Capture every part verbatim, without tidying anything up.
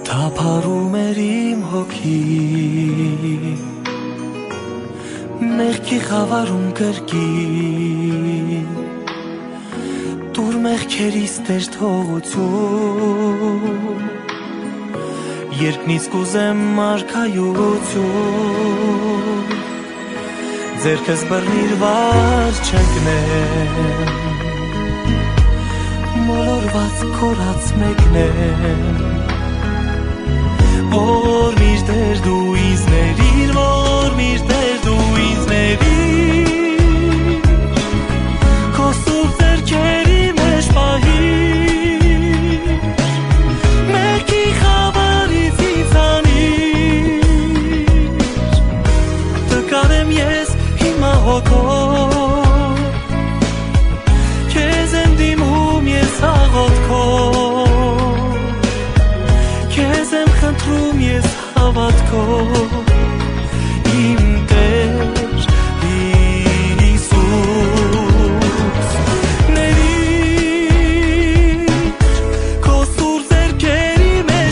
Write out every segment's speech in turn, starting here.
Թափառում էր իմ հոգին, մեղքի խավարում կրկին, տուր մեղքերիս Տեր թողություն, երկնից կուզեմ արքայություն, ձեռքս բռնիր վար չընկնեմ, մոլորված կորած մեկնեմ, որ միշտեր դու ինձ ներիր, որ միշտեր դու ինձ ներիր, քո սուրբ ձեռքերի մեջ պահիր, մեղքի խավարից ինձ հանիր, տկար եմ ես հիմա հոգով, քեզ եմ դիմում ես աղոթքով, քեզ եմ խնդրում ես հավատքով, իմ Տեր Հիսուս, ներիր, քո սուրբ ձեռքերի մեջ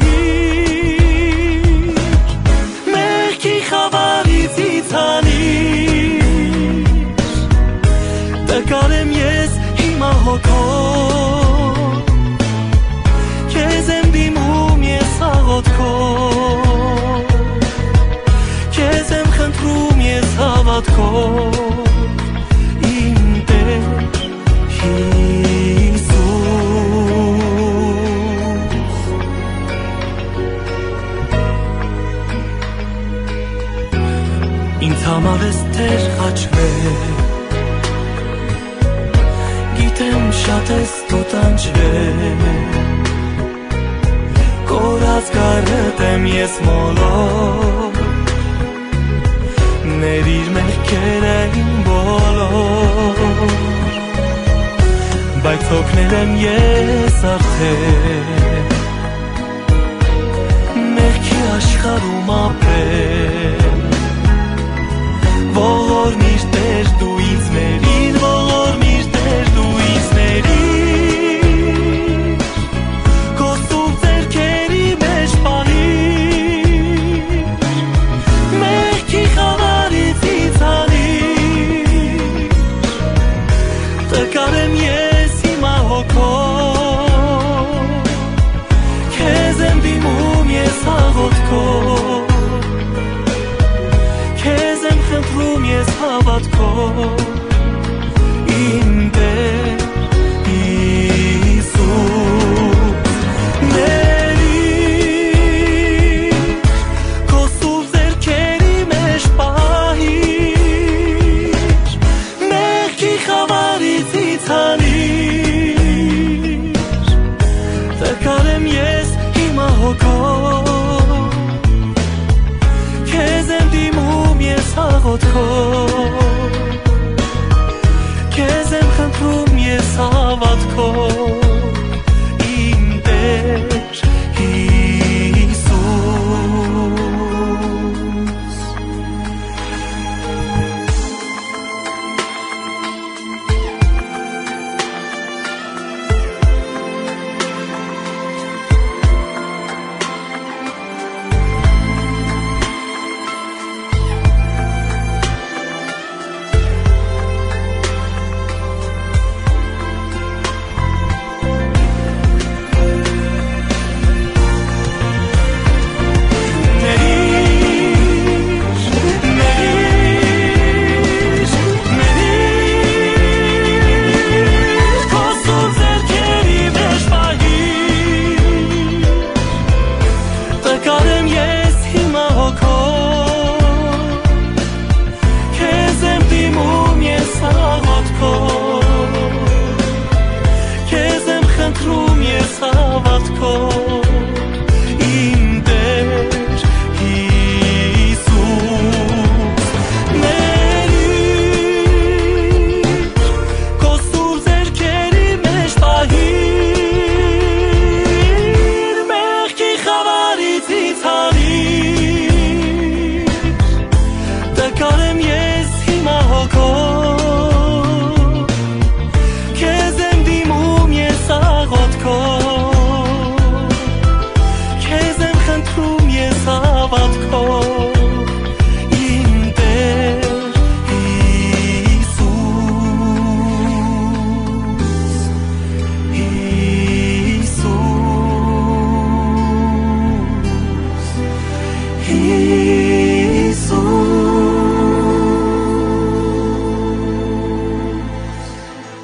պահիր, մեղքի խավարից ինձ հանիր, տկար եմ ես հիմա հոգով, քեզ եմ դիմում ես աղոթքով, քեզ եմ խնդրում ես հավատքով, իմ Տեր Հիսուս, ինձ համար ես Տեր խաչվել, գիտեմ շատ ես դու տանջվել, կորած կարդ եմ ես մոլոր, ներիր մեղքերը իմ բոլոր, բայց օգնել եմ ես արդեն, մեղքի աշխարհում ապրել, ողոր միշտեր դու ինձ ներիր, ողոր միշտեր դու ինձ ներիր, քո սուրբ ձեռքերի մեջ պահիր, մեղքի խավարից ինձ հանիր, տկար եմ ես հիմա հոգով, քեզ եմ դիմում ես աղոթքով, քեզ եմ խնդրում ես հավատքով, իմ Տեր Հիսուս, ներիր, քո սուրբ ձեռքերի մեջ պահիր, մեղքի խավարից ինձ հանիր, տկար եմ ես հիմա հոգով, քեզ եմ դիմում ես աղոթքով, քեզ եմ խնդրում ես հավատքով, իմ Տեր Հիսուս, ti.